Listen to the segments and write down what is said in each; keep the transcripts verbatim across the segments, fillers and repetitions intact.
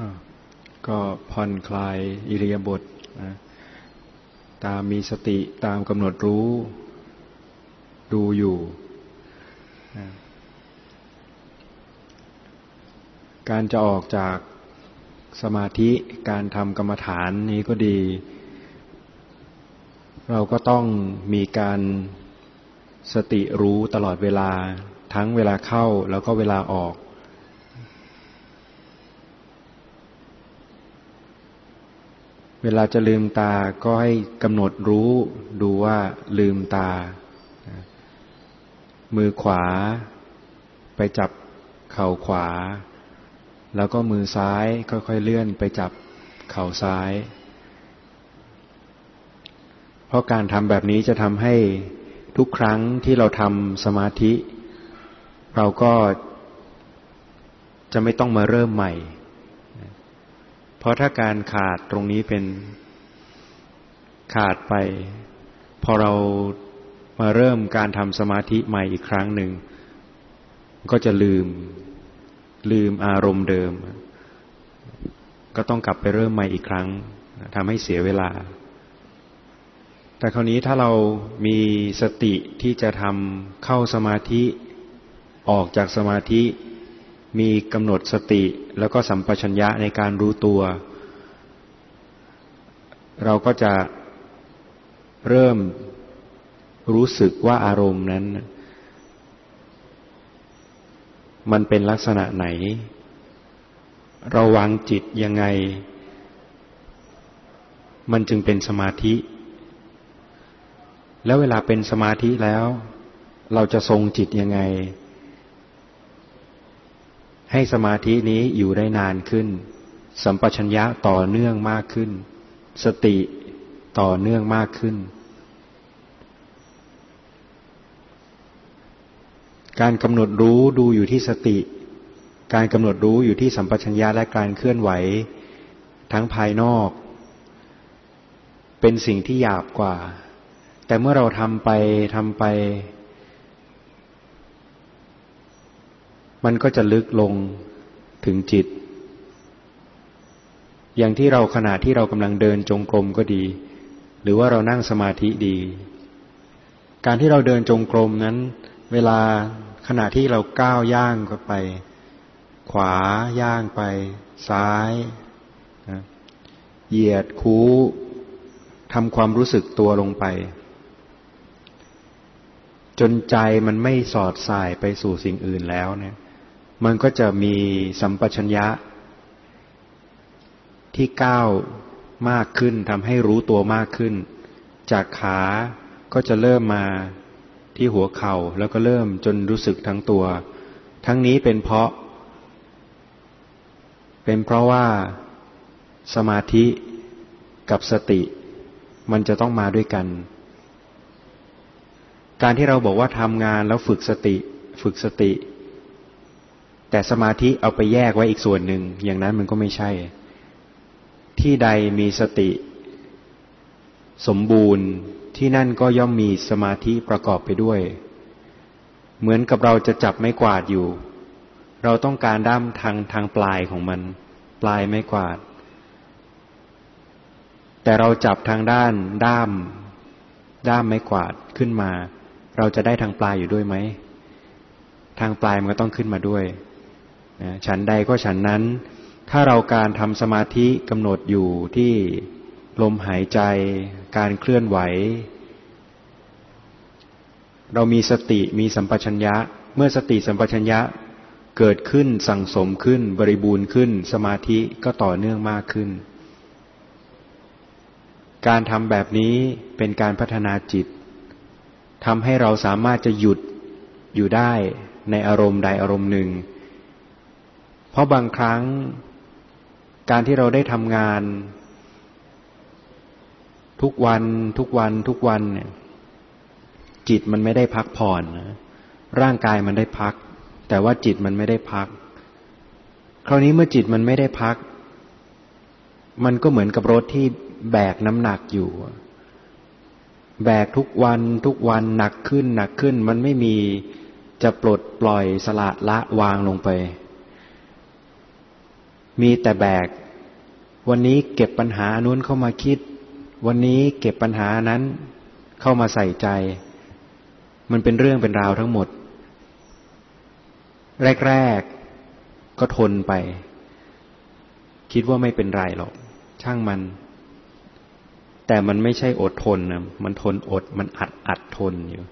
ก็ผ่อนคลายอิริยาบถนะตามมีสติตามกำหนดรู้ดูอยู่นะการจะออกจากสมาธิการทำกรรมฐานนี้ก็ดีเราก็ต้องมีการสติรู้ตลอดเวลาทั้งเวลาเข้าแล้วก็เวลาออกเวลาจะลืมตาก็ให้กำหนดรู้ดูว่าลืมตามือขวาไปจับเข่าขวาแล้วก็มือซ้ายค่อยๆเลื่อนไปจับเข่าซ้ายเพราะการทำแบบนี้จะทำให้ทุกครั้งที่เราทำสมาธิเราก็จะไม่ต้องมาเริ่มใหม่เพราะถ้าการขาดตรงนี้เป็นขาดไปพอเรามาเริ่มการทำสมาธิใหม่อีกครั้งหนึ่งก็จะลืมลืมอารมณ์เดิมก็ต้องกลับไปเริ่มใหม่อีกครั้งทำให้เสียเวลาแต่คราวนี้ถ้าเรามีสติที่จะทำเข้าสมาธิออกจากสมาธิมีกำหนดสติแล้วก็สัมปชัญญะในการรู้ตัวเราก็จะเริ่มรู้สึกว่าอารมณ์นั้นมันเป็นลักษณะไหนเราวางจิตยังไงมันจึงเป็นสมาธิแล้วเวลาเป็นสมาธิแล้วเราจะทรงจิตยังไงให้สมาธินี้อยู่ได้นานขึ้นสัมปชัญญะต่อเนื่องมากขึ้นสติต่อเนื่องมากขึ้นการกำหนดรู้ดูอยู่ที่สติการกำหนดรู้อยู่ที่สัมปชัญญะและการเคลื่อนไหวทั้งภายนอกเป็นสิ่งที่หยาบกว่าแต่เมื่อเราทำไปทำไปมันก็จะลึกลงถึงจิตอย่างที่เราขณะที่เรากำลังเดินจงกรมก็ดีหรือว่าเรานั่งสมาธิดีการที่เราเดินจงกรมนั้นเวลาขณะที่เราก้าวย่างเข้าไปขวาย่างไปซ้ายนะเหยียดคู้ทำความรู้สึกตัวลงไปจนใจมันไม่สอดสายไปสู่สิ่งอื่นแล้วเนี่ยมันก็จะมีสัมปชัญญะที่ก้าวมากขึ้นทำให้รู้ตัวมากขึ้นจากขาก็จะเริ่มมาที่หัวเข่าแล้วก็เริ่มจนรู้สึกทั้งตัวทั้งนี้เป็นเพราะเป็นเพราะว่าสมาธิกับสติมันจะต้องมาด้วยกันการที่เราบอกว่าทำงานแล้วฝึกสติฝึกสติแต่สมาธิเอาไปแยกไว้อีกส่วนหนึ่งอย่างนั้นมันก็ไม่ใช่ที่ใดมีสติสมบูรณ์ที่นั่นก็ย่อมมีสมาธิประกอบไปด้วยเหมือนกับเราจะจับไม้กวาดอยู่เราต้องการด้ามทางทางปลายของมันปลายไม้กวาดแต่เราจับทางด้านด้ามด้ามไม้กวาดขึ้นมาเราจะได้ทางปลายอยู่ด้วยไหมทางปลายมันก็ต้องขึ้นมาด้วยนะฉันใดก็ฉันนั้นถ้าเราการทำสมาธิกำหนดอยู่ที่ลมหายใจการเคลื่อนไหวเรามีสติมีสัมปชัญญะเมื่อสติสัมปชัญญะเกิดขึ้นสั่งสมขึ้นบริบูรณ์ขึ้นสมาธิก็ต่อเนื่องมากขึ้นการทำแบบนี้เป็นการพัฒนาจิตทำให้เราสามารถจะหยุดอยู่ได้ในอารมณ์ใดอารมณ์หนึ่งเพราะบางครั้งการที่เราได้ทำงานทุกวันทุกวันทุกวันเนี่ยจิตมันไม่ได้พักผ่อนนะร่างกายมันได้พักแต่ว่าจิตมันไม่ได้พักคราวนี้เมื่อจิตมันไม่ได้พักมันก็เหมือนกับรถที่แบกน้ำหนักอยู่แบกทุกวันทุกวันหนักขึ้นหนักขึ้นมันไม่มีจะปลดปล่อยสละละวางลงไปมีแต่แบกวันนี้เก็บปัญหานู้นเข้ามาคิดวันนี้เก็บปัญหานั้นเข้ามาใส่ใจมันเป็นเรื่องเป็นราวทั้งหมดแรกๆก็ทนไปคิดว่าไม่เป็นไรหรอกช่างมันแต่มันไม่ใช่อดทนนะมันทนอดมันอัดอัดทนอยู่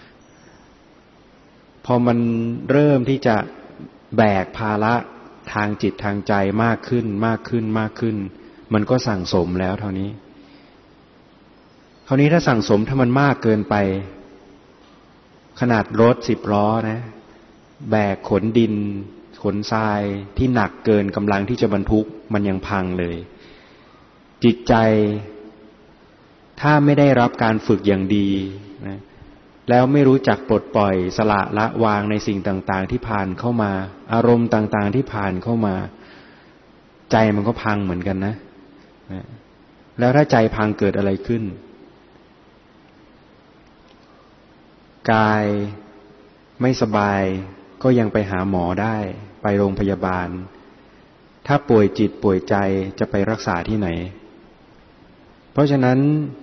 พอมันเริ่มที่จะแบกภาระทางจิตทางใจมากขึ้นมากขึ้นมากขึ้นมันก็สั่งสมแล้วเท่านี้คราวนี้ถ้าสั่งสมถ้ามันมากเกินไปขนาดรถสิบล้อนะแบกขนดินขนทรายที่หนักเกินกำลังที่จะบรรทุกมันยังพังเลยจิตใจถ้าไม่ได้รับการฝึกอย่างดีนะแล้วไม่รู้จักปลดปล่อยสละละวางในสิ่งต่างๆที่ผ่านเข้ามาอารมณ์ต่างๆที่ผ่านเข้ามาใจมันก็พังเหมือนกันนะนะแล้วถ้าใจพังเกิดอะไรขึ้นกายไม่สบายก็ยังไปหาหมอได้ไปโรงพยาบาลถ้าป่วยจิตป่วยใจจะไปรักษาที่ไหนเพราะฉะนั้น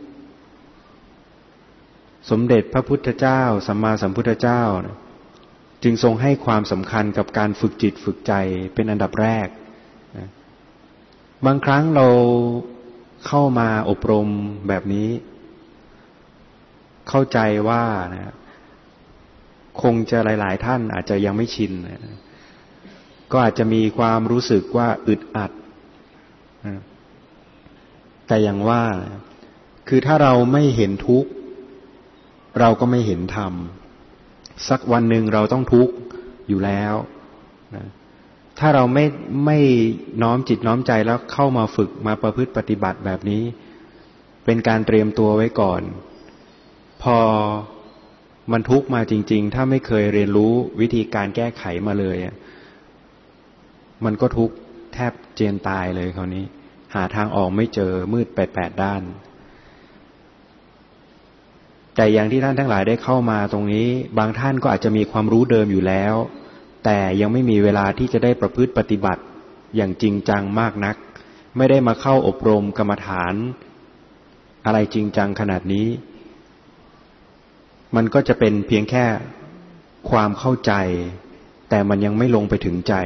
สมเด็จพระพุทธเจ้าสัมมาสัมพุทธเจ้าจึงทรงให้ความสำคัญกับการฝึกจิตฝึกใจเป็นอันดับแรกบางครั้งเราเข้ามาอบรมแบบนี้เข้าใจว่านะคงจะหลายๆท่านอาจจะยังไม่ชินนะก็อาจจะมีความรู้สึกว่าอึดอัดนะแต่อย่างว่าคือถ้าเราไม่เห็นทุกข์เราก็ไม่เห็นธรรมสักวันหนึ่งเราต้องทุกข์อยู่แล้วนะถ้าเราไม่ไม่น้อมจิตน้อมใจแล้วเข้ามาฝึกมาประพฤติปฏิบัติแบบนี้เป็นการเตรียมตัวไว้ก่อนพอมันทุกข์มาจริงๆถ้าไม่เคยเรียนรู้วิธีการแก้ไขมาเลยมันก็ทุกข์แทบเจียนตายเลยคราวนี้หาทางออกไม่เจอมืดไปแปดด้านแต่อย่างที่ท่านทั้งหลายได้เข้ามาตรงนี้บางท่านก็อาจจะมีความรู้เดิมอยู่แล้วแต่ยังไม่มีเวลาที่จะได้ประพฤติปฏิบัติอย่างจริงจังมากนักไม่ได้มาเข้าอบรมกรรมฐานอะไรจริงจังขนาดนี้มันก็จะเป็นเพียงแค่ความเข้าใจแต่มันยังไม่ลงไปถึงใจ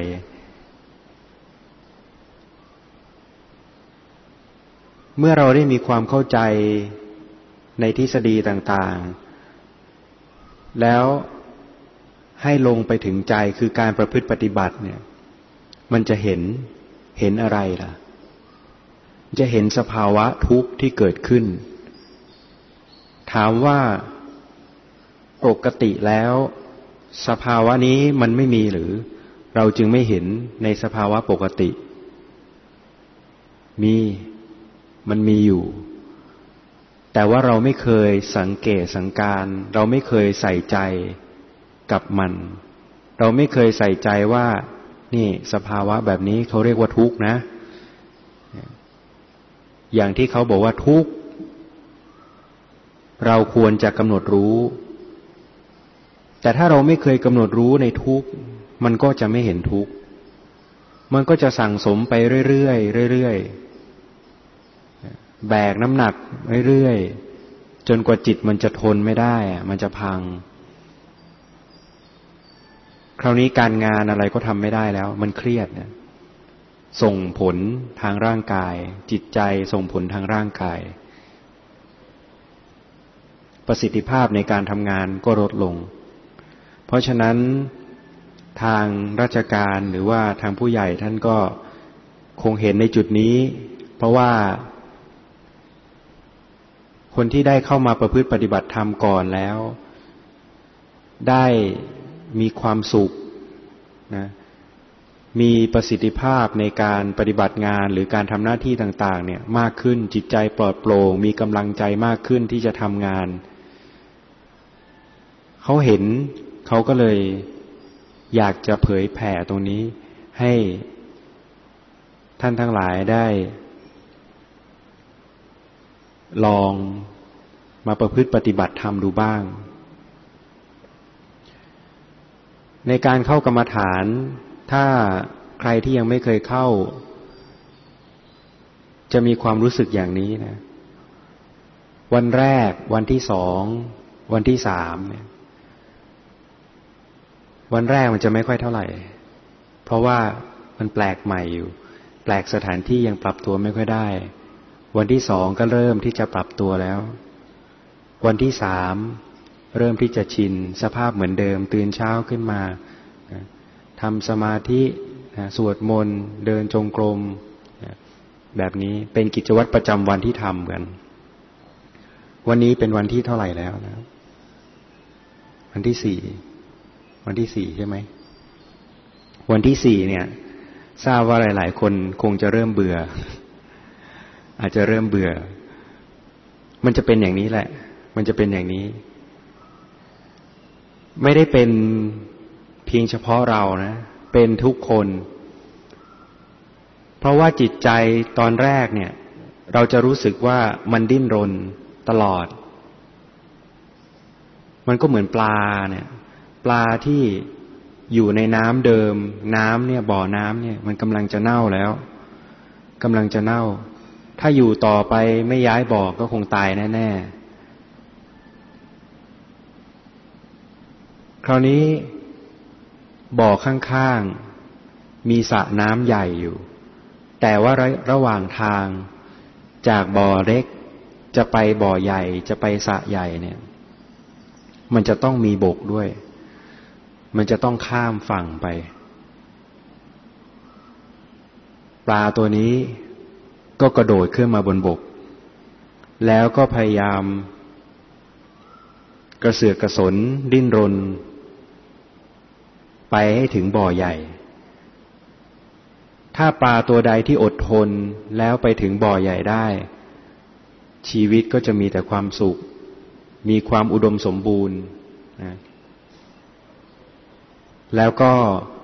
เมื่อเราได้มีความเข้าใจในทฤษฎีต่างๆแล้วให้ลงไปถึงใจคือการประพฤติปฏิบัติเนี่ยมันจะเห็นเห็นอะไรล่ะจะเห็นสภาวะทุกข์ที่เกิดขึ้นถามว่าปกติแล้วสภาวะนี้มันไม่มีหรือเราจึงไม่เห็นในสภาวะปกติมีมันมีอยู่แต่ว่าเราไม่เคยสังเกตสังการเราไม่เคยใส่ใจกับมันเราไม่เคยใส่ใจว่านี่สภาวะแบบนี้เขาเรียกว่าทุกข์นะอย่างที่เขาบอกว่าทุกข์เราควรจะกำหนดรู้แต่ถ้าเราไม่เคยกำหนดรู้ในทุกข์มันก็จะไม่เห็นทุกข์มันก็จะสั่งสมไปเรื่อยๆเรื่อยๆแบกน้ำหนักเรื่อยๆจนกว่าจิตมันจะทนไม่ได้มันจะพังคราวนี้การงานอะไรก็ทำไม่ได้แล้วมันเครียดเนี่ยส่งผลทางร่างกายจิตใจส่งผลทางร่างกายประสิทธิภาพในการทำงานก็ลดลงเพราะฉะนั้นทางราชการหรือว่าทางผู้ใหญ่ท่านก็คงเห็นในจุดนี้เพราะว่าคนที่ได้เข้ามาประพฤติปฏิบัติธรรมก่อนแล้วได้มีความสุขนะมีประสิทธิภาพในการปฏิบัติงานหรือการทำหน้าที่ต่างๆเนี่ยมากขึ้นจิตใจปลอดโปร่งมีกำลังใจมากขึ้นที่จะทำงานเขาเห็นเขาก็เลยอยากจะเผยแผ่ตรงนี้ให้ท่านทั้งหลายได้ลองมาประพฤติปฏิบัติธรรมดูบ้างในการเข้ากรรมฐานถ้าใใครที่ยังไม่เคยเข้าจะมีความรู้สึกอย่างนี้นะวันแรกวันที่สองวันที่สามเนี่ยวันแรกมันจะไม่ค่อยเท่าไหร่เพราะว่ามันแปลกใหม่อยู่แปลกสถานที่ยังปรับตัวไม่ค่อยได้วันที่สองก็เริ่มที่จะปรับตัวแล้ววันที่สามเริ่มที่จะชินสภาพเหมือนเดิมตื่นเช้าขึ้นมาทำสมาธิสวดมนต์เดินจงกรมแบบนี้เป็นกิจวัตรประจำวันที่ทำกันวันนี้เป็นวันที่เท่าไหร่แล้วนะวันที่สี่วันที่สี่ใช่ไหมวันที่สี่เนี่ยทราบว่าหลายๆคนคงจะเริ่มเบื่ออาจจะเริ่มเบื่อมันจะเป็นอย่างนี้แหละมันจะเป็นอย่างนี้ไม่ได้เป็นเพียงเฉพาะเรานะเป็นทุกคนเพราะว่าจิตใจตอนแรกเนี่ยเราจะรู้สึกว่ามันดิ้นรนตลอดมันก็เหมือนปลาเนี่ยปลาที่อยู่ในน้ำเดิมน้ำเนี่ยบ่อน้ำเนี่ยมันกำลังจะเน่าแล้วกำลังจะเน่าถ้าอยู่ต่อไปไม่ย้ายบ่อก็คงตายแน่ๆคราวนี้บ่อข้างๆมีสระน้ำใหญ่อยู่แต่ว่าระระหว่างทางจากบ่อเล็กจะไปบ่อใหญ่จะไปสระใหญ่เนี่ยมันจะต้องมีบกด้วยมันจะต้องข้ามฝั่งไปปลาตัวนี้ก็กระโดดขึ้นมาบนบกแล้วก็พยายามกระเสือกกระสนดิ้นรนไปให้ถึงบ่อใหญ่ถ้าปลาตัวใดที่อดทนแล้วไปถึงบ่อใหญ่ได้ชีวิตก็จะมีแต่ความสุขมีความอุดมสมบูรณ์นะแล้วก็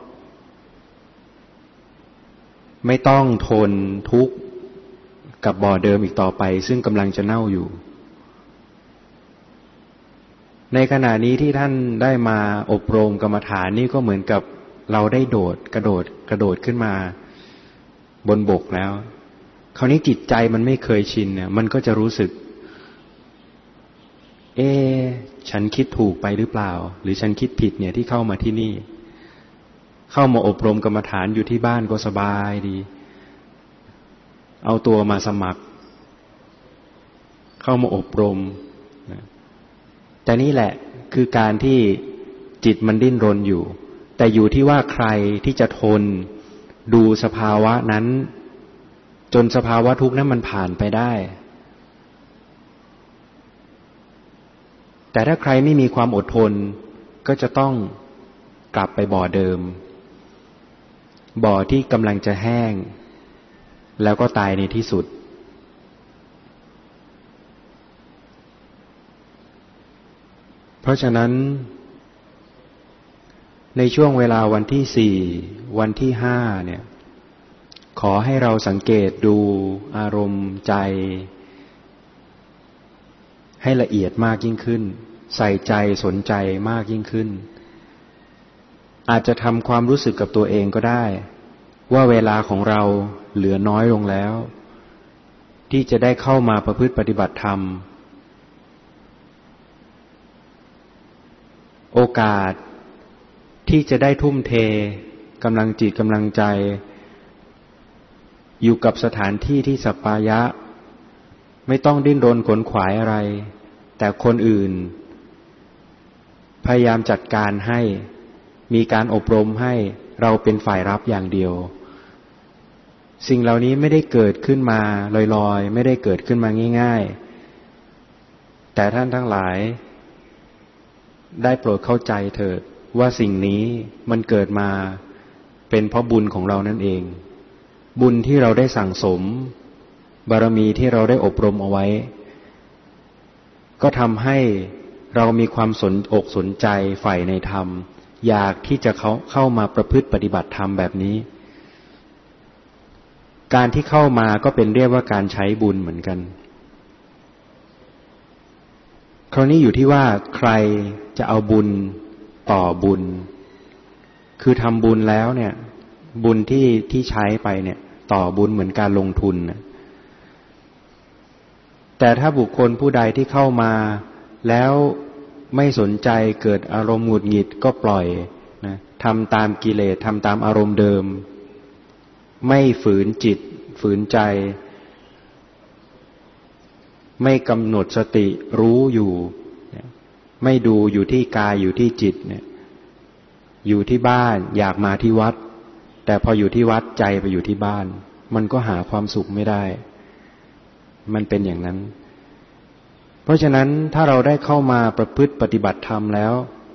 ไม่ต้องทนทุกข์กับบ่อเดิมอีกต่อไปซึ่งกำลังจะเน่าอยู่ในขณะนี้ที่ท่านได้มาอบรมกรรมฐานนี่ก็เหมือนกับเราได้โดดกระโดดกระโดดขึ้นมาบนบกแล้วคราวนี้จิตใจมันไม่เคยชินเนี่ยมันก็จะรู้สึกเอ๊ะฉันคิดถูกไปหรือเปล่าหรือฉันคิดผิดเนี่ยที่เข้ามาที่นี่เข้ามาอบรมกรรมฐานอยู่ที่บ้านก็สบายดีเอาตัวมาสมัครเข้ามาอบรมแต่นี่แหละคือการที่จิตมันดิ้นรนอยู่แต่อยู่ที่ว่าใครที่จะทนดูสภาวะนั้นจนสภาวะทุกข์นั้นมันผ่านไปได้แต่ถ้าใครไม่มีความอดทนก็จะต้องกลับไปบ่อเดิมบ่อที่กำลังจะแห้งแล้วก็ตายในที่สุดเพราะฉะนั้นในช่วงเวลาวันที่สี่วันที่ห้าเนี่ยขอให้เราสังเกตดูอารมณ์ใจให้ละเอียดมากยิ่งขึ้นใส่ใจสนใจมากยิ่งขึ้นอาจจะทำความรู้สึกกับตัวเองก็ได้ว่าเวลาของเราเหลือน้อยลงแล้วที่จะได้เข้ามาประพฤติปฏิบัติธรรมโอกาสที่จะได้ทุ่มเทกำลังจิตกำลังใจอยู่กับสถานที่ที่สัปปายะไม่ต้องดิ้นรนขนขวายอะไรแต่คนอื่นพยายามจัดการให้มีการอบรมให้เราเป็นฝ่ายรับอย่างเดียวสิ่งเหล่านี้ไม่ได้เกิดขึ้นมาลอยๆไม่ได้เกิดขึ้นมาง่ายๆแต่ท่านทั้งหลายได้โปรดเข้าใจเถิดว่าสิ่งนี้มันเกิดมาเป็นเพราะบุญของเรานั่นเองบุญที่เราได้สั่งสมบารมีที่เราได้อบรมเอาไว้ก็ทำให้เรามีความสนอกสนใจใฝ่ในธรรมอยากที่จะเข้าเข้ามาประพฤติปฏิบัติธรรมแบบนี้การที่เข้ามาก็เป็นเรียกว่าการใช้บุญเหมือนกันคราวนี้อยู่ที่ว่าใครจะเอาบุญต่อบุญคือทำบุญแล้วเนี่ยบุญที่ที่ใช้ไปเนี่ยต่อบุญเหมือนการลงทุนนะแต่ถ้าบุคคลผู้ใดที่เข้ามาแล้วไม่สนใจเกิดอารมณ์หงุดหงิดก็ปล่อยนะทำตามกิเลสทำตามอารมณ์เดิมไม่ฝืนจิตฝืนใจไม่กำหนดสติรู้อยู่ไม่ดูอยู่ที่กายอยู่ที่จิตเนี่ยอยู่ที่บ้านอยากมาที่วัดแต่พออยู่ที่วัดใจไปอยู่ที่บ้านมันก็หาความสุขไม่ได้มันเป็นอย่างนั้นเพราะฉะนั้นถ้าเราได้เข้ามาประพฤติปฏิบัติธรรมแล้ว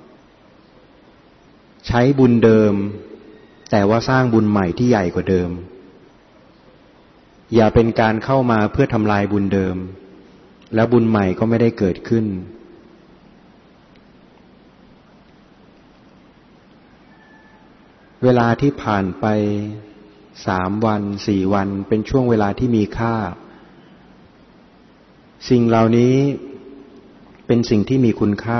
ใช้บุญเดิมแต่ว่าสร้างบุญใหม่ที่ใหญ่กว่าเดิมอย่าเป็นการเข้ามาเพื่อทำลายบุญเดิมแล้วบุญใหม่ก็ไม่ได้เกิดขึ้นเวลาที่ผ่านไปสามวันสี่วันเป็นช่วงเวลาที่มีค่าสิ่งเหล่านี้เป็นสิ่งที่มีคุณค่า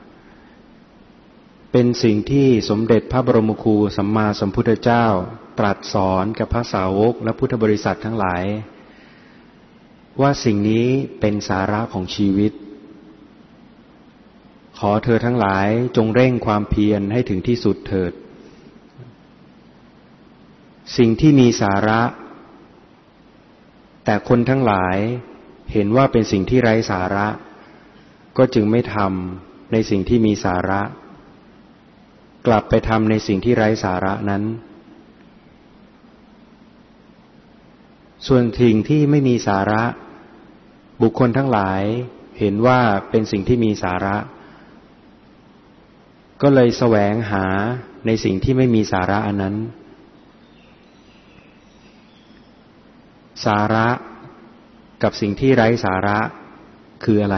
เป็นสิ่งที่สมเด็จพระบรมครูสัมมาสัมพุทธเจ้าตรัสสอนกับพระสาวกและพุทธบริษัททั้งหลายว่าสิ่งนี้เป็นสาระของชีวิตขอเธอทั้งหลายจงเร่งความเพียรให้ถึงที่สุดเถิดสิ่งที่มีสาระแต่คนทั้งหลายเห็นว่าเป็นสิ่งที่ไร้สาระก็จึงไม่ทำในสิ่งที่มีสาระกลับไปทำในสิ่งที่ไร้สาระนั้นส่วนสิ่งที่ไม่มีสาระบุคคลทั้งหลายเห็นว่าเป็นสิ่งที่มีสาระก็เลยแสวงหาในสิ่งที่ไม่มีสาระอันนั้นสาระกับสิ่งที่ไร้สาระคืออะไร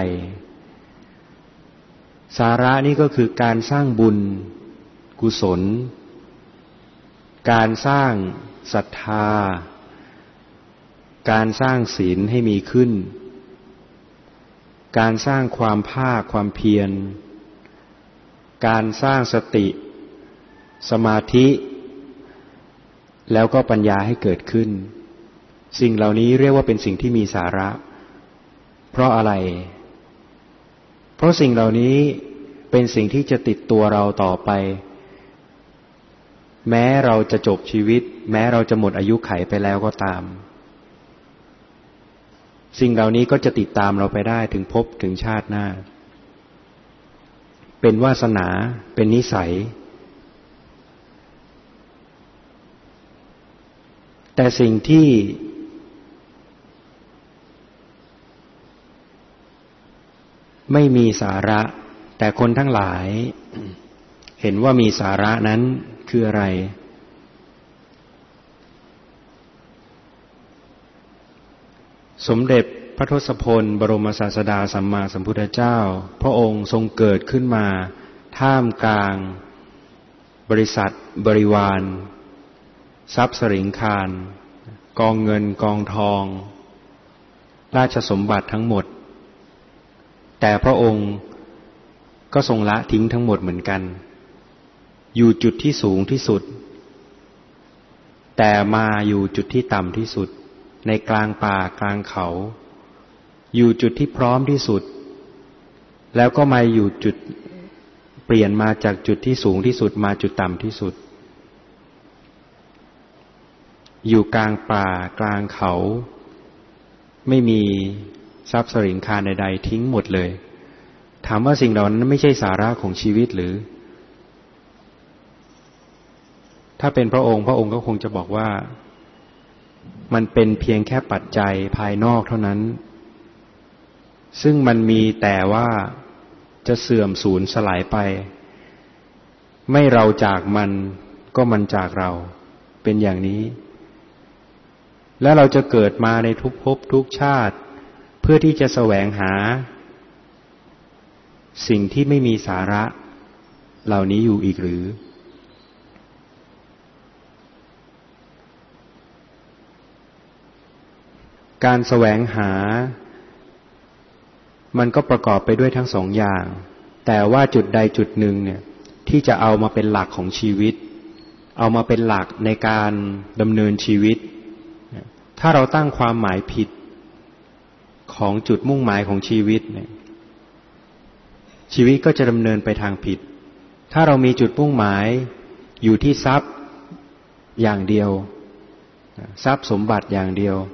สาระนี่ก็คือการสร้างบุญกุศลการสร้างศรัทธาการสร้างศีลให้มีขึ้นการสร้างความภาคความเพียรการสร้างสติสมาธิแล้วก็ปัญญาให้เกิดขึ้นสิ่งเหล่านี้เรียกว่าเป็นสิ่งที่มีสาระเพราะอะไรเพราะสิ่งเหล่านี้เป็นสิ่งที่จะติดตัวเราต่อไปแม้เราจะจบชีวิตแม้เราจะหมดอายุขัยไปแล้วก็ตามสิ่งเหล่านี้ก็จะติดตามเราไปได้ถึงภพถึงชาติหน้าเป็นวาสนาเป็นนิสัยแต่สิ่งที่ไม่มีสาระแต่คนทั้งหลายเห็นว่ามีสาระนั้นคืออะไรสมเด็จพระทศพลบรมศาสดาสัมมาสัมพุทธเจ้าพระองค์ทรงเกิดขึ้นมาท่ามกลางบริษัทบริวารทรัพย์สริงคารกองเงินกองทองราชสมบัติทั้งหมดแต่พระองค์ก็ทรงละทิ้งทั้งหมดเหมือนกันอยู่จุดที่สูงที่สุดแต่มาอยู่จุดที่ต่ำที่สุดในกลางป่ากลางเขาอยู่จุดที่พร้อมที่สุดแล้วก็มาอยู่จุดเปลี่ยนมาจากจุดที่สูงที่สุดมาจุดต่ำที่สุดอยู่กลางป่ากลางเขาไม่มีทรัพย์สริงคารใดๆทิ้งหมดเลยถามว่าสิ่งเหล่านั้นไม่ใช่สาระของชีวิตหรือถ้าเป็นพระองค์พระองค์ก็คงจะบอกว่ามันเป็นเพียงแค่ปัจจัยภายนอกเท่านั้นซึ่งมันมีแต่ว่าจะเสื่อมสูญสลายไปไม่เราจากมันก็มันจากเราเป็นอย่างนี้และเราจะเกิดมาในทุกภพทุกชาติเพื่อที่จะแสวงหาสิ่งที่ไม่มีสาระเหล่านี้อยู่อีกหรือการแสวงหามันก็ประกอบไปด้วยทั้งสองอย่างแต่ว่าจุดใดจุดหนึ่งเนี่ยที่จะเอามาเป็นหลักของชีวิตเอามาเป็นหลักในการดำเนินชีวิตถ้าเราตั้งความหมายผิดของจุดมุ่งหมายของชีวิตเนี่ยชีวิตก็จะดำเนินไปทางผิดถ้าเรามีจุดมุ่งหมายอยู่ที่ทรัพย์อย่างเดียวทรัพย์สมบัติอย่างเดียว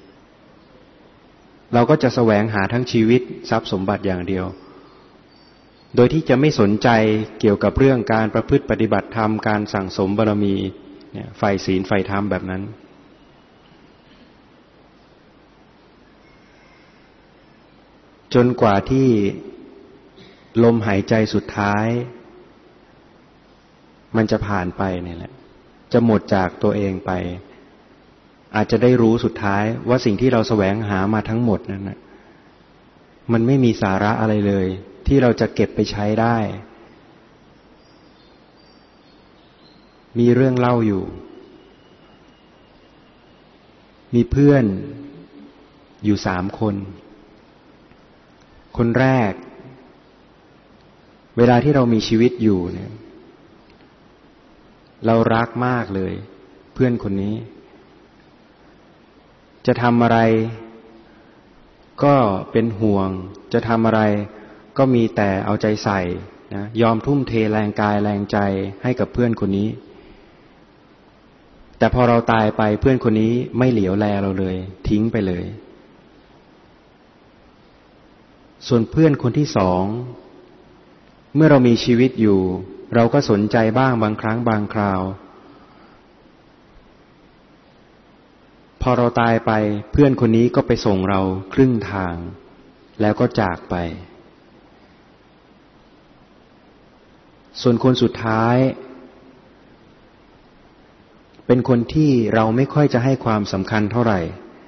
เราก็จะแสวงหาทั้งชีวิตทรัพย์สมบัติอย่างเดียวโดยที่จะไม่สนใจเกี่ยวกับเรื่องการประพฤติปฏิบัติธรรมการสั่งสมบารมีเนี่ยใฝ่ศีลใฝ่ธรรมแบบนั้นจนกว่าที่ลมหายใจสุดท้ายมันจะผ่านไปนี่แหละจะหมดจากตัวเองไปอาจจะได้รู้สุดท้ายว่าสิ่งที่เราแสวงหามาทั้งหมดนั้นนะมันไม่มีสาระอะไรเลยที่เราจะเก็บไปใช้ได้มีเรื่องเล่าอยู่มีเพื่อนอยู่สามคนคนแรกเวลาที่เรามีชีวิตอยู่เนี่ยเรารักมากเลยเพื่อนคนนี้จะทำอะไรก็เป็นห่วงจะทำอะไรก็มีแต่เอาใจใส่นะยอมทุ่มเทแรงกายแรงใจให้กับเพื่อนคนนี้แต่พอเราตายไปเพื่อนคนนี้ไม่เหลียวแลเราเลยทิ้งไปเลยส่วนเพื่อนคนที่สองเมื่อเรามีชีวิตอยู่เราก็สนใจบ้างบางครั้งบางคราวพอเราตายไปเพื่อนคนนี้ก็ไปส่งเราครึ่งทางแล้วก็จากไปส่วนคนสุดท้ายเป็นคนที่เราไม่ค่อยจะให้ความสำคัญเท่าไหร่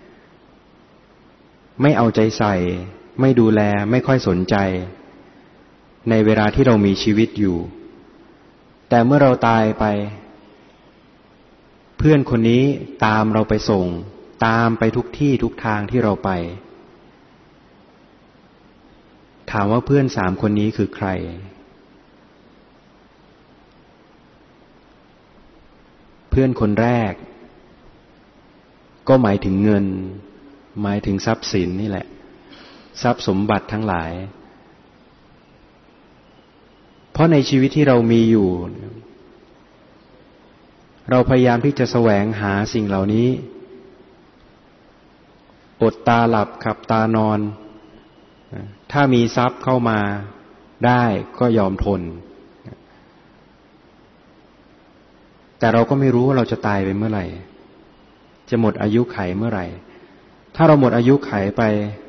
ไม่เอาใจใส่ไม่ดูแลไม่ค่อยสนใจในเวลาที่เรามีชีวิตอยู่แต่เมื่อเราตายไปเพื่อนคนนี้ตามเราไปส่งตามไปทุกที่ทุกทางที่เราไปถามว่าเพื่อนสามคนนี้คือใครเพื่อนคนแรกก็หมายถึงเงินหมายถึงทรัพย์สินนี่แหละทรัพย์สมบัติทั้งหลายเพราะในชีวิตที่เรามีอยู่เราพยายามที่จะแสวงหาสิ่งเหล่านี้อดตาหลับขับตานอนถ้ามีทรัพย์เข้ามาได้ก็ยอมทนแต่เราก็ไม่รู้ว่าเราจะตายไปเมื่อไหร่จะหมดอายุไขเมื่อไหร่ถ้าเราหมดอายุไขไป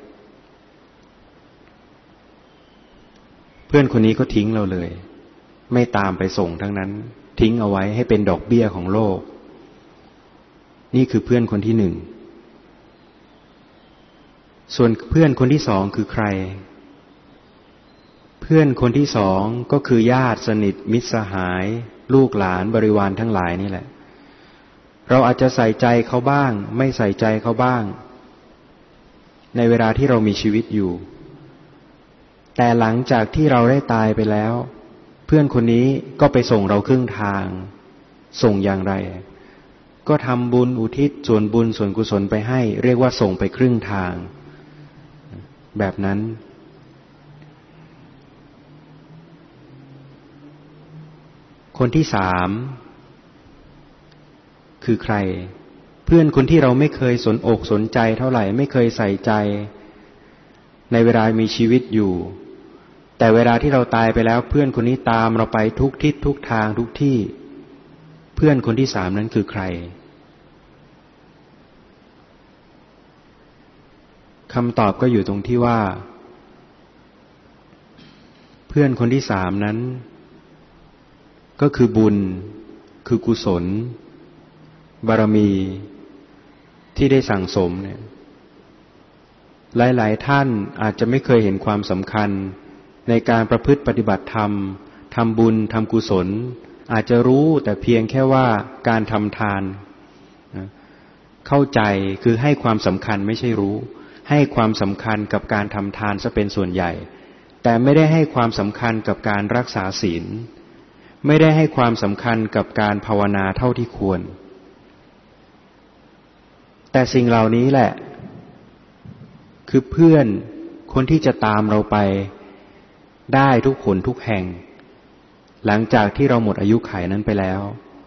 เพื่อนคนนี้ก็ทิ้งเราเลยไม่ตามไปส่งทั้งนั้นทิ้งเอาไว้ให้เป็นดอกเบี้ยของโลกนี่คือเพื่อนคนที่หนึ่งส่วนเพื่อนคนที่สองคือใครเพื่อนคนที่สองก็คือญาติสนิทมิตรสหายลูกหลานบริวารทั้งหลายนี่แหละเราอาจจะใส่ใจเขาบ้างไม่ใส่ใจเขาบ้างในเวลาที่เรามีชีวิตอยู่แต่หลังจากที่เราได้ตายไปแล้วเพื่อนคนนี้ก็ไปส่งเราครึ่งทางส่งอย่างไรก็ทำบุญอุทิศส่วนบุญส่วนกุศลไปให้เรียกว่าส่งไปครึ่งทางแบบนั้นคนที่สามคือใครเพื่อนคนที่เราไม่เคยสนอกสนใจเท่าไหร่ไม่เคยใส่ใจในเวลามีชีวิตอยู่แต่เวลาที่เราตายไปแล้วเพื่อนคนนี้ตามเราไปทุกทิศทุกทางทุกที่เพื่อนคนที่สามนั้นคือใครคำตอบก็อยู่ตรงที่ว่าเพื่อนคนที่สามนั้นก็คือบุญคือกุศลบารมีที่ได้สั่งสมเนี่ยหลายๆท่านอาจจะไม่เคยเห็นความสำคัญในการประพฤติปฏิบัติธรรมทำบุญทำกุศลอาจจะรู้แต่เพียงแค่ว่าการทำทานเข้าใจคือให้ความสำคัญไม่ใช่รู้ให้ความสำคัญกับการทำทานซะเป็นส่วนใหญ่แต่ไม่ได้ให้ความสำคัญกับการรักษาศีลไม่ได้ให้ความสำคัญกับการภาวนาเท่าที่ควรแต่สิ่งเหล่านี้แหละคือเพื่อนคนที่จะตามเราไปได้ทุกคนทุกแห่งหลังจากที่เราหมดอายุขัยนั้นไปแล้ว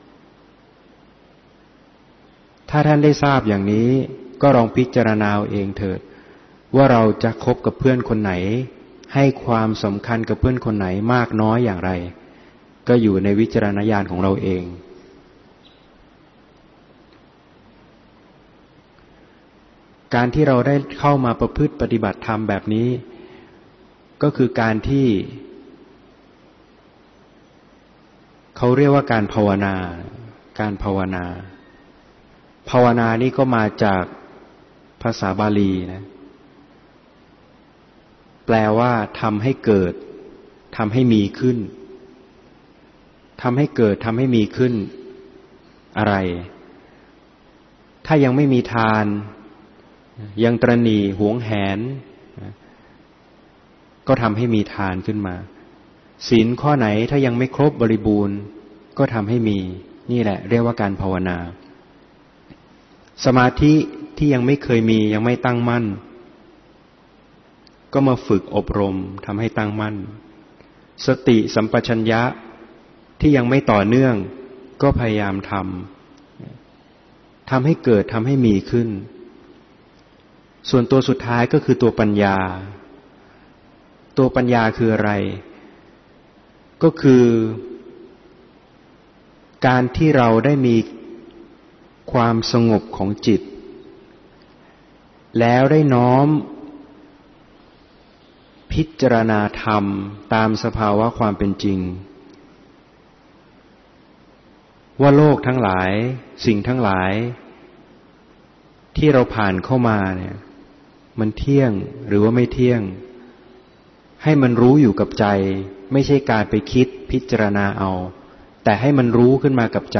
ถ้าท่านได้ทราบอย่างนี้ก็ลองพิจารณาเองเถิดว่าเราจะคบกับเพื่อนคนไหนให้ความสำคัญกับเพื่อนคนไหนมากน้อยอย่างไรก็อยู่ในวิจารณญาณของเราเองการที่เราได้เข้ามาประพฤติปฏิบัติธรรมแบบนี้ก็คือการที่เขาเรียกว่าการภาวนาการภาวนาภาวนานี่ก็มาจากภาษาบาลีนะแปลว่าทำให้เกิดทำให้มีขึ้นทำให้เกิดทำให้มีขึ้นอะไรถ้ายังไม่มีทานยังตระหนี่หวงแหนก็ทำให้มีทานขึ้นมาศีลข้อไหนถ้ายังไม่ครบบริบูรณ์ก็ทำให้มีนี่แหละเรียกว่าการภาวนาสมาธิที่ยังไม่เคยมียังไม่ตั้งมั่นก็มาฝึกอบรมทำให้ตั้งมั่นสติสัมปชัญญะที่ยังไม่ต่อเนื่องก็พยายามทำทำให้เกิดทำให้มีขึ้นส่วนตัวสุดท้ายก็คือตัวปัญญาตัวปัญญาคืออะไรก็คือการที่เราได้มีความสงบของจิตแล้วได้น้อมพิจารณาธรรมตามสภาวะความเป็นจริงว่าโลกทั้งหลายสิ่งทั้งหลายที่เราผ่านเข้ามาเนี่ยมันเที่ยงหรือว่าไม่เที่ยงให้มันรู้อยู่กับใจไม่ใช่การไปคิดพิจารณาเอาแต่ให้มันรู้ขึ้นมากับใจ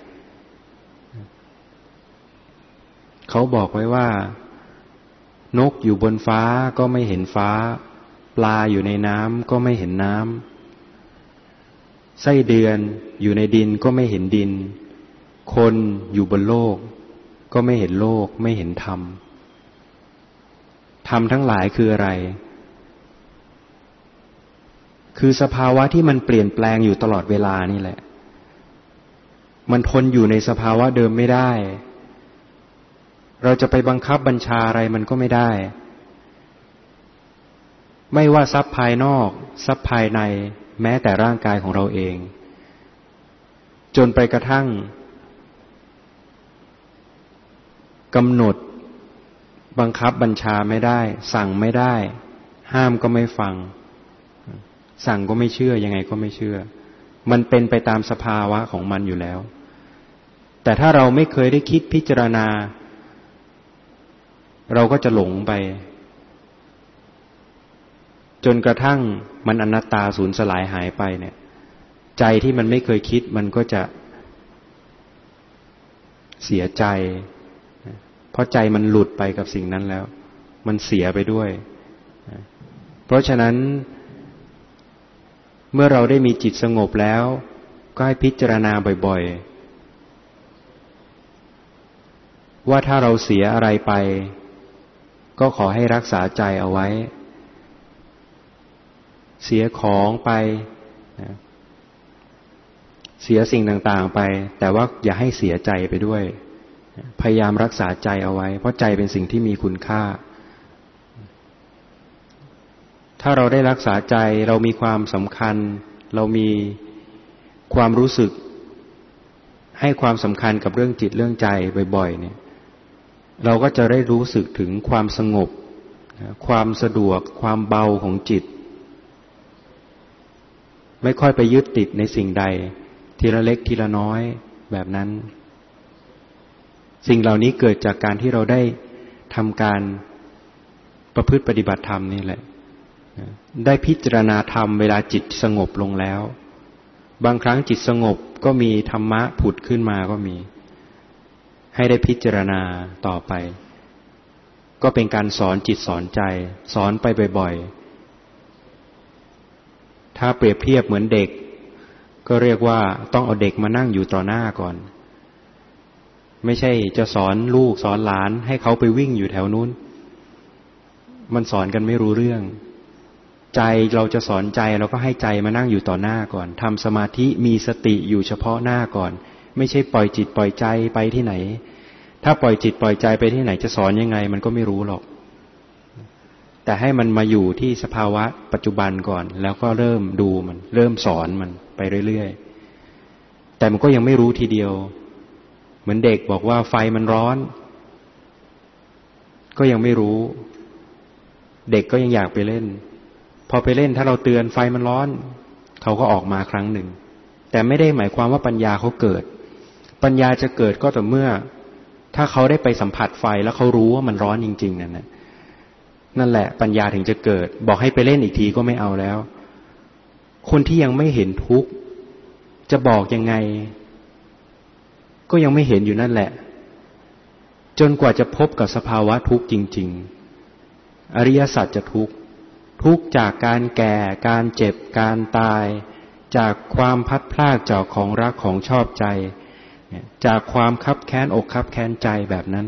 เขาบอกไว้ว่านกอยู่บนฟ้าก็ไม่เห็นฟ้าปลาอยู่ในน้ำก็ไม่เห็นน้ำไส้เดือนอยู่ในดินก็ไม่เห็นดินคนอยู่บนโลกก็ไม่เห็นโลกไม่เห็นธรรมธรรมทั้งหลายคืออะไรคือสภาวะที่มันเปลี่ยนแปลงอยู่ตลอดเวลานี่แหละมันทนอยู่ในสภาวะเดิมไม่ได้เราจะไปบังคับบัญชาอะไรมันก็ไม่ได้ไม่ว่าทรัพย์ภายนอกทรัพย์ภายในแม้แต่ร่างกายของเราเองจนไปกระทั่งกำหนดบังคับบัญชาไม่ได้สั่งไม่ได้ห้ามก็ไม่ฟังสั่งก็ไม่เชื่อยังไงก็ไม่เชื่อมันเป็นไปตามสภาวะของมันอยู่แล้วแต่ถ้าเราไม่เคยได้คิดพิจารณาเราก็จะหลงไปจนกระทั่งมันอนัตตาสูญสลายหายไปเนี่ยใจที่มันไม่เคยคิดมันก็จะเสียใจเพราะใจมันหลุดไปกับสิ่งนั้นแล้วมันเสียไปด้วยเพราะฉะนั้นเมื่อเราได้มีจิตสงบแล้วก็ให้พิจารณาบ่อยๆว่าถ้าเราเสียอะไรไปก็ขอให้รักษาใจเอาไว้เสียของไปเสียสิ่งต่างๆไปแต่ว่าอย่าให้เสียใจไปด้วยพยายามรักษาใจเอาไว้เพราะใจเป็นสิ่งที่มีคุณค่าถ้าเราได้รักษาใจเรามีความสำคัญเรามีความรู้สึกให้ความสำคัญกับเรื่องจิตเรื่องใจบ่อยๆเนี่ยเราก็จะได้รู้สึกถึงความสงบความสะดวกความเบาของจิตไม่ค่อยไปยึดติดในสิ่งใดทีละเล็กทีละน้อยแบบนั้นสิ่งเหล่านี้เกิดจากการที่เราได้ทำการประพฤติปฏิบัติธรรมนี่แหละได้พิจารณาธรรมเวลาจิตสงบลงแล้วบางครั้งจิตสงบก็มีธรรมะผุดขึ้นมาก็มีให้ได้พิจารณาต่อไปก็เป็นการสอนจิตสอนใจสอนไปบ่อยๆถ้าเปรียบเทียบเหมือนเด็กก็เรียกว่าต้องเอาเด็กมานั่งอยู่ต่อหน้าก่อนไม่ใช่จะสอนลูกสอนหลานให้เขาไปวิ่งอยู่แถวนู้นมันสอนกันไม่รู้เรื่องใจเราจะสอนใจเราก็ให้ใจมานั่งอยู่ต่อหน้าก่อนทำสมาธิมีสติอยู่เฉพาะหน้าก่อนไม่ใช่ปล่อยจิตปล่อยใจไปที่ไหนถ้าปล่อยจิตปล่อยใจไปที่ไหนจะสอนยังไงมันก็ไม่รู้หรอกแต่ให้มันมาอยู่ที่สภาวะปัจจุบันก่อนแล้วก็เริ่มดูมันเริ่มสอนมันไปเรื่อยๆแต่มันก็ยังไม่รู้ทีเดียวเหมือนเด็กบอกว่าไฟมันร้อนก็ยังไม่รู้เด็กก็ยังอยากไปเล่นพอไปเล่นถ้าเราเตือนไฟมันร้อนเขาก็ออกมาครั้งหนึ่งแต่ไม่ได้หมายความว่าปัญญาเขาเกิดปัญญาจะเกิดก็ต่อเมื่อถ้าเขาได้ไปสัมผัสไฟแล้วเขารู้ว่ามันร้อนจริงๆนั่นแหละนั่นแหละปัญญาถึงจะเกิดบอกให้ไปเล่นอีกทีก็ไม่เอาแล้วคนที่ยังไม่เห็นทุกข์จะบอกยังไงก็ยังไม่เห็นอยู่นั่นแหละจนกว่าจะพบกับสภาวะทุกข์จริงๆอริยสัจจะทุกข์ทุกข์จากการแก่การเจ็บการตายจากความพัดพลาดจากของรักของชอบใจจากความคับแค้นอกคับแค้นใจแบบนั้น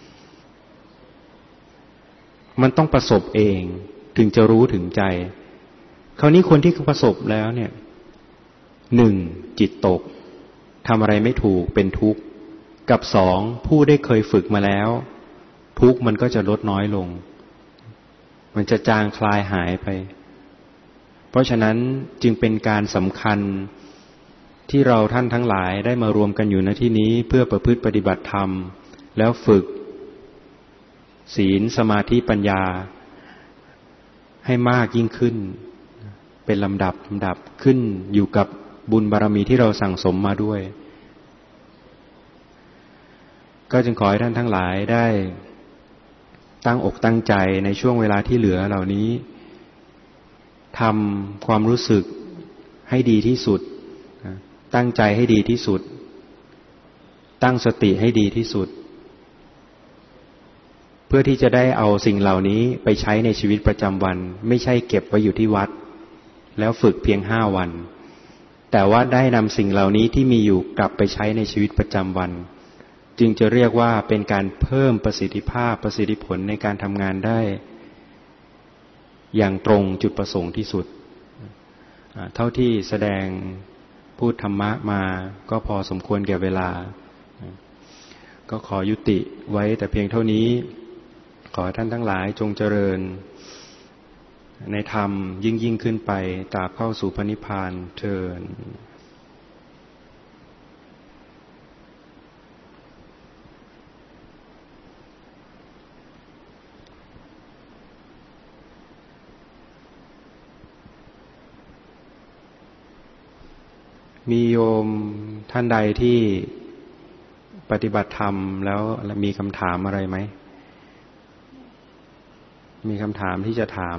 มันต้องประสบเองถึงจะรู้ถึงใจคราวนี้คนที่ประสบแล้วเนี่ยหนึ่งจิตตกทำอะไรไม่ถูกเป็นทุกข์กับสองผู้ได้เคยฝึกมาแล้วทุกข์มันก็จะลดน้อยลงมันจะจางคลายหายไปเพราะฉะนั้นจึงเป็นการสำคัญที่เราท่านทั้งหลายได้มารวมกันอยู่ณที่นี้เพื่อประพฤติปฏิบัติธรรมแล้วฝึกศีลสมาธิปัญญาให้มากยิ่งขึ้นเป็นลำดับลำดับขึ้นอยู่กับบุญบารมีที่เราสั่งสมมาด้วยก็จึงขอให้ท่านทั้งหลายได้ตั้งอกตั้งใจในช่วงเวลาที่เหลือเหล่านี้ทำความรู้สึกให้ดีที่สุดตั้งใจให้ดีที่สุดตั้งสติให้ดีที่สุดเพื่อที่จะได้เอาสิ่งเหล่านี้ไปใช้ในชีวิตประจำวันไม่ใช่เก็บไว้อยู่ที่วัดแล้วฝึกเพียงห้าวันแต่ว่าได้นำสิ่งเหล่านี้ที่มีอยู่กลับไปใช้ในชีวิตประจำวันจึงจะเรียกว่าเป็นการเพิ่มประสิทธิภาพประสิทธิผลในการทำงานได้อย่างตรงจุดประสงค์ที่สุดเท่าที่แสดงพูดธรรมะมาก็พอสมควรแก่เวลาก็ขอยุติไว้แต่เพียงเท่านี้ขอท่านทั้งหลายจงเจริญในธรรมยิ่งยิ่งขึ้นไปตราบเข้าสู่พระนิพพานเถิดมีโยมท่านใดที่ปฏิบัติธรรมแล้วมีคำถามอะไรไหมมีคำถามที่จะถาม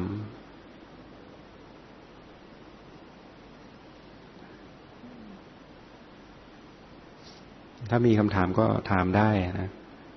ถ้ามีคำถามก็ถามได้นะ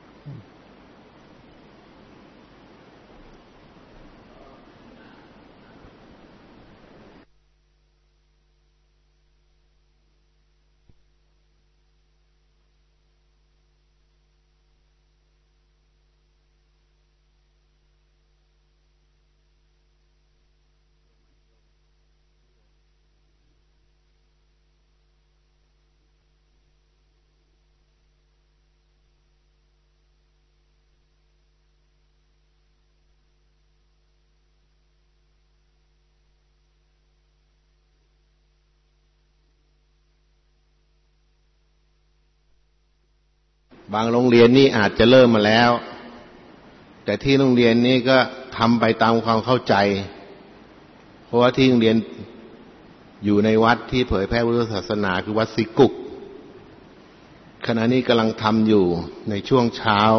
บางโรงเรียนนี่อาจจะเริ่มมาแล้วแต่ที่โรงเรียนนี้ก็ทำไปตามความเข้าใจเพราะว่าที่โรงเรียนอยู่ในวัดที่เผยแพร่พุทธศาสนาคือวัดสิกุกขณะนี้กำลังทำอยู่ในช่วงเช้า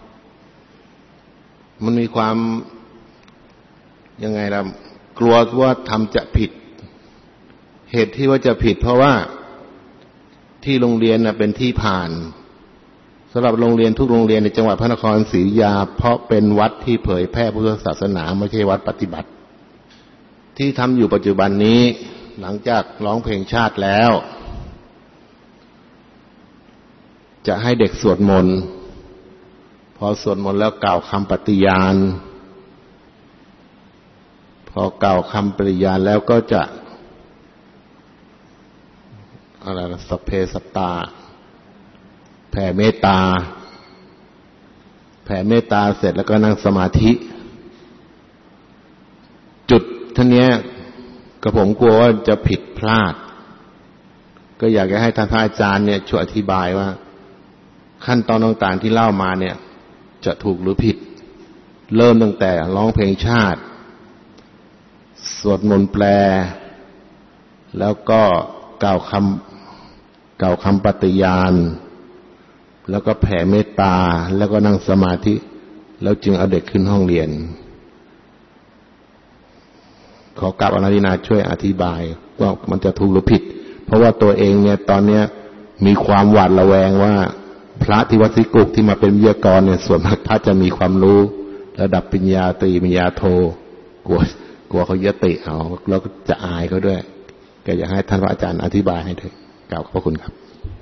มันมีความยังไงล่ะกลัวว่าทำจะผิดเหตุที่ว่าจะผิดเพราะว่าที่โรงเรียนน่ะเป็นที่ผ่านสำหรับโรงเรียนทุกโรงเรียนในจังหวัดพระนครศรีอยุธยาเพราะเป็นวัดที่เผยแพร่พุทธศาสนาไม่ใช่วัดปฏิบัติที่ทำอยู่ปัจจุบันนี้หลังจากร้องเพลงชาติแล้วจะให้เด็กสวดมนต์พอสวดมนต์แล้วกล่าวคำปฏิญาณพอกล่าวคำปฏิญาณแล้วก็จะอะไรนะสัพเพสัตตาแผ่เมตตาแผ่เมตตาเสร็จแล้วก็นั่งสมาธิจุดท่านี้ก็ผมกลัวว่าจะผิดพลาดก็อยากจะให้ท่านพระอาจารย์เนี่ยช่วยอธิบายว่าขั้นตอนต่างๆที่เล่ามาเนี่ยจะถูกหรือผิดเริ่มตั้งแต่ร้องเพลงชาติสวดมนต์แปลแล้วก็กล่าวคำกล่าวคำปฏิญาณแล้วก็แผ่เมตตาแล้วก็นั่งสมาธิแล้วจึงเอาเด็กขึ้นห้องเรียนขอกราบอนุญาตช่วยอธิบายว่ามันจะถูกหรือผิดเพราะว่าตัวเองเนี่ยตอนเนี้ยมีความหวาดระแวงว่าพระที่วัดศรีกุกที่มาเป็นวิทยากรเนี่ยส่วนมากพระจะมีความรู้ระดับปริญญาตรีปริญญาโทกลัวกลัวเขาเยติเอาแล้วก็จะอายเขาด้วยก็อยากให้ท่านพระอาจารย์อธิบายให้ด้วยกราบขอบพระคุณครับ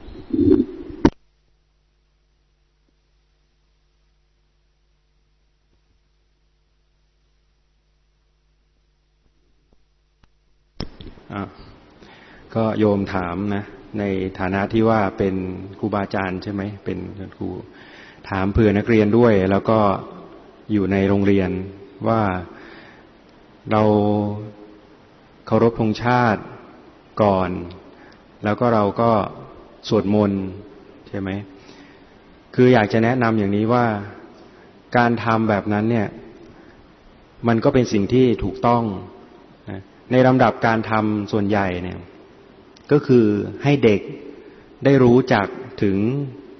ก็โยมถามนะในฐานะที่ว่าเป็นครูบาอาจารย์ใช่ไหมเป็นครูถามเผื่อนักเรียนด้วยแล้วก็อยู่ในโรงเรียนว่าเราเคารพธงชาติก่อนแล้วก็เราก็สวดมนต์ใช่ไหมคืออยากจะแนะนำอย่างนี้ว่าการทำแบบนั้นเนี่ยมันก็เป็นสิ่งที่ถูกต้องในลำดับการทำส่วนใหญ่เนี่ยก็คือให้เด็กได้รู้จักถึง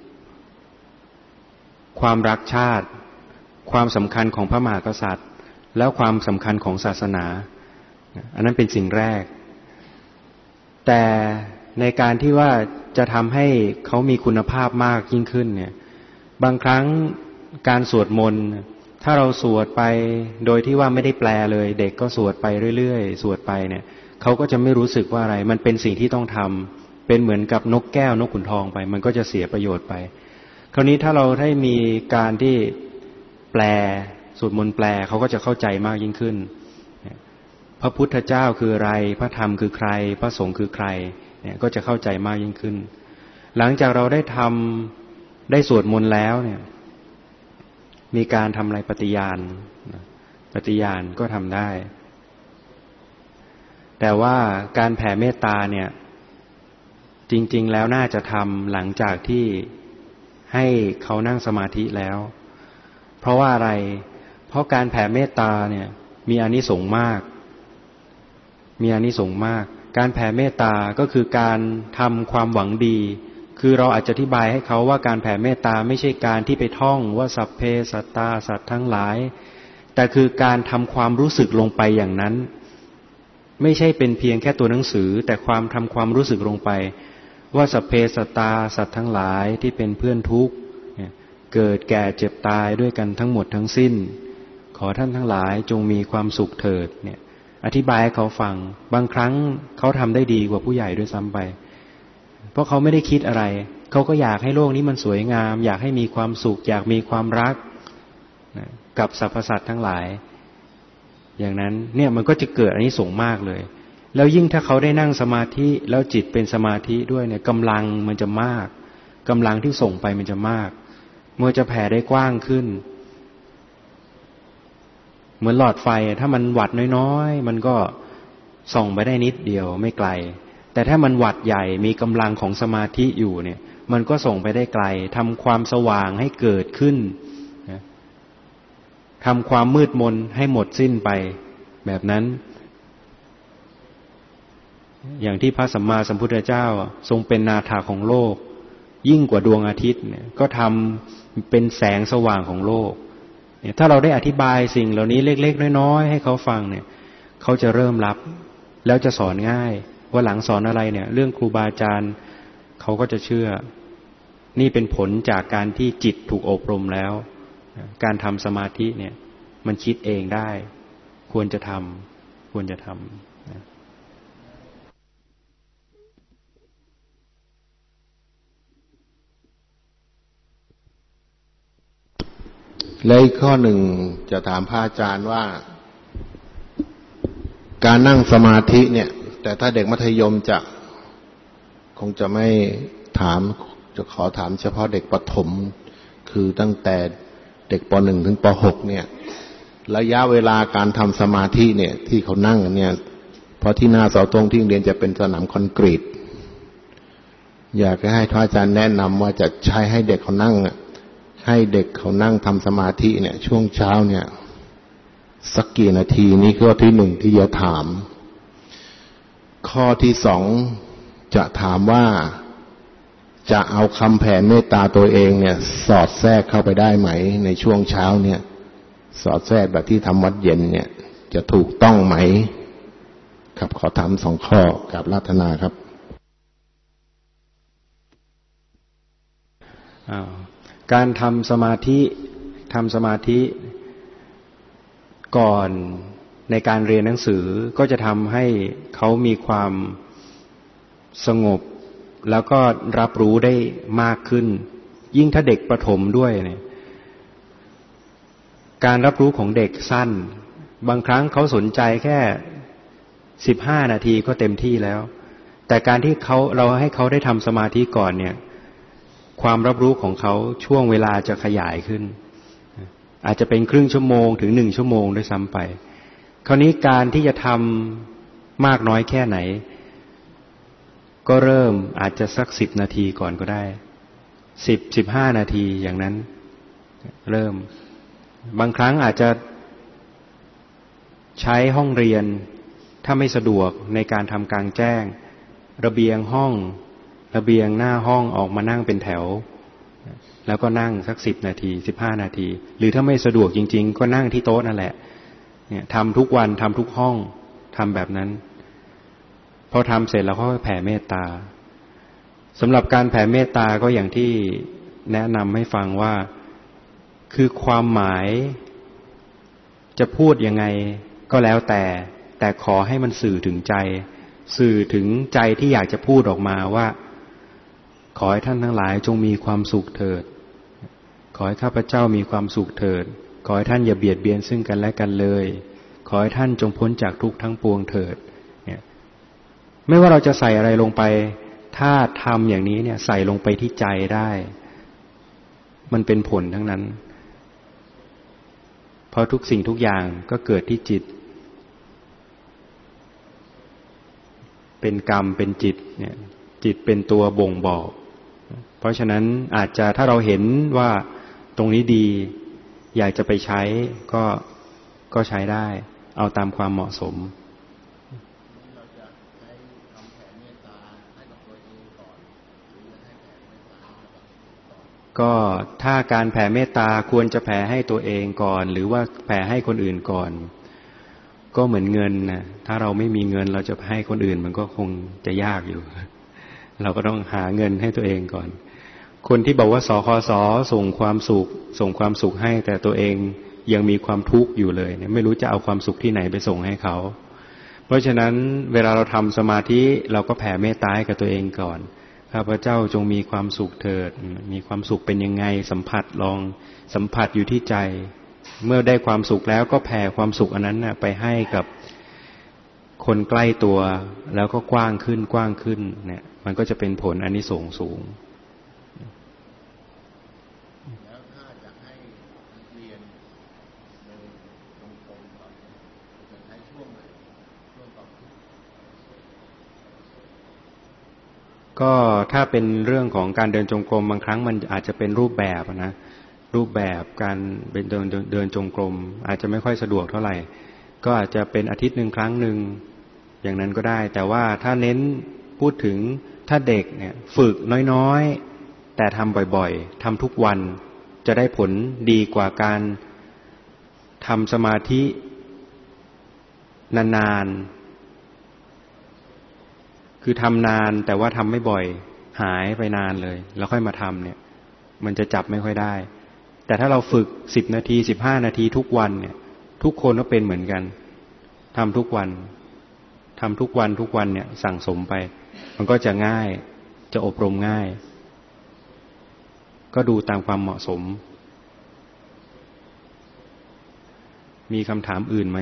ความรักชาติความสำคัญของพระมหากษัตริย์แล้วความสำคัญของศาสนาอันนั้นเป็นสิ่งแรกแต่ในการที่ว่าจะทำให้เขามีคุณภาพมากยิ่งขึ้นเนี่ยบางครั้งการสวดมนต์ถ้าเราสวดไปโดยที่ว่าไม่ได้แปลเลยเด็กก็สวดไปเรื่อยๆสวดไปเนี่ยเขาก็จะไม่รู้สึกว่าอะไรมันเป็นสิ่งที่ต้องทำเป็นเหมือนกับนกแก้วนกขุนทองไปมันก็จะเสียประโยชน์ไปคราวนี้ถ้าเราได้มีการที่แปลสวดมนต์แปลเขาก็จะเข้าใจมากยิ่งขึ้นพระพุทธเจ้าคืออะไรพระธรรมคือใครพระสงฆ์คือใครเนี่ยก็จะเข้าใจมากยิ่งขึ้นหลังจากเราได้ทำได้สวดมนต์แล้วเนี่ยมีการทำอะไรปฏิญาณปฏิญาณก็ทำได้แต่ว่าการแผ่เมตตาเนี่ยจริงๆแล้วน่าจะทำหลังจากที่ให้เขานั่งสมาธิแล้วเพราะว่าอะไรเพราะการแผ่เมตตาเนี่ยมีอานิสงส์มากมีอานิสงส์มากการแผ่เมตตาก็คือการทำความหวังดีคือเราอาจจะอธิบายให้เขาว่าการแผ่เมตตาไม่ใช่การที่ไปท่องว่าสัพเพสัตตาสัตว์ทั้งหลายแต่คือการทำความรู้สึกลงไปอย่างนั้นไม่ใช่เป็นเพียงแค่ตัวหนังสือแต่ความทำความรู้สึกลงไปว่าสัพเพสัตตาสัตว์ทั้งหลายที่เป็นเพื่อนทุกข์เกิดแก่เจ็บตายด้วยกันทั้งหมดทั้งสิ้นขอท่านทั้งหลายจงมีความสุขเถิดเนี่ยอธิบายให้เขาฟังบางครั้งเขาทำได้ดีกว่าผู้ใหญ่ด้วยซ้ำไปเพราะเขาไม่ได้คิดอะไรเขาก็อยากให้โลกนี้มันสวยงามอยากให้มีความสุขอยากมีความรักกับสรรพสัตว์ทั้งหลายอย่างนั้นเนี่ยมันก็จะเกิดอานิสงส์มากเลยแล้วยิ่งถ้าเขาได้นั่งสมาธิแล้วจิตเป็นสมาธิด้วยเนี่ยกำลังมันจะมากกำลังที่ส่งไปมันจะมากมันจะแผ่ได้กว้างขึ้นเหมือนหลอดไฟถ้ามันวัตต์น้อยๆมันก็ส่องไปได้นิดเดียวไม่ไกลแต่ถ้ามันวัตต์ใหญ่มีกำลังของสมาธิอยู่เนี่ยมันก็ส่งไปได้ไกลทำความสว่างให้เกิดขึ้นทำความมืดมนให้หมดสิ้นไปแบบนั้นอย่างที่พระสัมมาสัมพุทธเจ้าทรงเป็นนาถาของโลกยิ่งกว่าดวงอาทิตย์เนี่ยก็ทำเป็นแสงสว่างของโลกเนี่ยถ้าเราได้อธิบายสิ่งเหล่านี้เล็กๆน้อยๆให้เขาฟังเนี่ยเขาจะเริ่มรับแล้วจะสอนง่ายว่าหลังสอนอะไรเนี่ยเรื่องครูบาอาจารย์เขาก็จะเชื่อนี่เป็นผลจากการที่จิตถูกอบรมแล้วการทำสมาธิเนี่ยมันคิดเองได้ควรจะทำควรจะทำนะและอีกข้อหนึ่งจะถามพระอาจารย์ว่าการนั่งสมาธิเนี่ยแต่ถ้าเด็กมัธยมจะคงจะไม่ถามจะขอถามเฉพาะเด็กประถมคือตั้งแต่เด็กป หนึ่ง ถึงป หก เนี่ยระยะเวลาการทำสมาธิเนี่ยที่เขานั่งกันเนี่ยเพราะที่หน้าเสาธงที่โรงเรียนจะเป็นสนามคอนกรีตอยากให้พระอาจารย์แนะนำว่าจะใช้ให้เด็กเขานั่งให้เด็กเขานั่งทำสมาธิเนี่ยช่วงเช้าเนี่ยสักกี่นาทีนี้ข้อที่หนึ่งที่จะถามข้อที่สองจะถามว่าจะเอาคำแผ่เมตตาตัวเองเนี่ยสอดแทรกเข้าไปได้ไหมในช่วงเช้าเนี่ยสอดแทรกแบบที่ทำวัดเย็นเนี่ยจะถูกต้องไหมครับขอถามสองข้อกับรัตนาครับการทำสมาธิทำสมาธิก่อนในการเรียนหนังสือก็จะทำให้เขามีความสงบแล้วก็รับรู้ได้มากขึ้นยิ่งถ้าเด็กประถมด้วยเนี่ยการรับรู้ของเด็กสั้นบางครั้งเขาสนใจแค่สิบห้านาทีก็เต็มที่แล้วแต่การที่เขาเราให้เขาได้ทำสมาธิก่อนเนี่ยความรับรู้ของเขาช่วงเวลาจะขยายขึ้นอาจจะเป็นครึ่งชั่วโมงถึงหนึ่งชั่วโมงด้วยซ้ำไปคราวนี้การที่จะทำมากน้อยแค่ไหนก็เริ่มอาจจะสักสิบนาทีก่อนก็ได้สิบสิบห้านาทีอย่างนั้นเริ่มบางครั้งอาจจะใช้ห้องเรียนถ้าไม่สะดวกในการทำกลางแจ้งระเบียงห้องระเบียงหน้าห้องออกมานั่งเป็นแถวแล้วก็นั่งสักสิบนาทีสิบห้านาทีหรือถ้าไม่สะดวกจริงๆก็นั่งที่โต๊ะนั่นแหละเนี่ยทำทุกวันทำทุกห้องทำแบบนั้นพอทำเสร็จแล้วก็แผ่เมตตาสำหรับการแผ่เมตตาก็อย่างที่แนะนำให้ฟังว่าคือความหมายจะพูดยังไงก็แล้วแต่แต่ขอให้มันสื่อถึงใจสื่อถึงใจที่อยากจะพูดออกมาว่าขอให้ท่านทั้งหลายจงมีความสุขเถิดขอให้ข้าพเจ้ามีความสุขเถิดขอให้ท่านอย่าเบียดเบียนซึ่งกันและกันเลยขอให้ท่านจงพ้นจากทุกข์ทั้งปวงเถิดเนี่ยไม่ว่าเราจะใส่อะไรลงไปถ้าทำอย่างนี้เนี่ยใส่ลงไปที่ใจได้มันเป็นผลทั้งนั้นเพราะทุกสิ่งทุกอย่างก็เกิดที่จิตเป็นกรรมเป็นจิตเนี่ยจิตเป็นตัวบ่งบอกเพราะฉะนั้นอาจจะถ้าเราเห็นว่าตรงนี้ดีอยากจะไปใช้ก็ก็ใช้ได้เอาตามความเหมาะสมก็ถ้าการแผ่เมตตาควรจะแผ่ให้ตัวเองก่อนหรือว่าแผ่ให้คนอื่นก่อนก็เหมือนเงินนะถ้าเราไม่มีเงินเราจะให้คนอื่นมันก็คงจะยากอยู่เราก็ต้องหาเงินให้ตัวเองก่อนคนที่บอกว่าสคสส่งความสุขส่งความสุขให้แต่ตัวเองยังมีความทุกข์อยู่เลยเนี่ยไม่รู้จะเอาความสุขที่ไหนไปส่งให้เขาเพราะฉะนั้นเวลาเราทำสมาธิเราก็แผ่เมตตาให้กับตัวเองก่อนข้าพเจ้าจงมีความสุขเถิดมีความสุขเป็นยังไงสัมผัสลองสัมผัสอยู่ที่ใจเมื่อได้ความสุขแล้วก็แผ่ความสุขอันนั้นไปให้กับคนใกล้ตัวแล้วก็กว้างขึ้นกว้างขึ้นเนี่ยมันก็จะเป็นผลอานิสงส์สูงแล้วถ้าจะให้เรียนในตรงๆแบบจะใช้ช่วงไหนช่วงต่อก็ถ้าเป็นเรื่องของการเดินจงกรมบางครั้งมันอาจจะเป็นรูปแบบนะรูปแบบการเป็นเดินเดินจงกรมอาจจะไม่ค่อยสะดวกเท่าไหร่ก็อาจจะเป็นอาทิตย์หนึ่งครั้งหนึ่งอย่างนั้นก็ได้แต่ว่าถ้าเน้นพูดถึงถ้าเด็กเนี่ยฝึกน้อยๆแต่ทำบ่อยๆทำทุกวันจะได้ผลดีกว่าการทำสมาธินานๆคือทำนานแต่ว่าทำไม่บ่อยหายไปนานเลยแล้วค่อยมาทำเนี่ยมันจะจับไม่ค่อยได้แต่ถ้าเราฝึกสิบนาทีสิบห้านาทีทุกวันเนี่ยทุกคนก็เป็นเหมือนกันทำทุกวันทำทุกวันทุกวันเนี่ยสั่งสมไปมันก็จะง่ายจะอบรมง่ายก็ดูตามความเหมาะสมมีคำถามอื่นไหม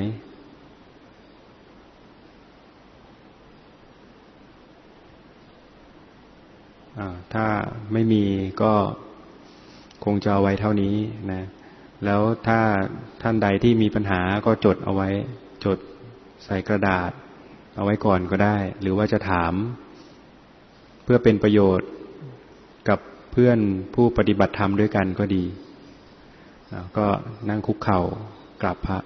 ถ้าไม่มีก็คงจะเอาไว้เท่านี้นะแล้วถ้าท่านใดที่มีปัญหาก็จดเอาไว้จดใส่กระดาษเอาไว้ก่อนก็ได้หรือว่าจะถามเพื่อเป็นประโยชน์กับเพื่อนผู้ปฏิบัติธรรมด้วยกันก็ดีก็นั่งคุกเข่ากราบพระ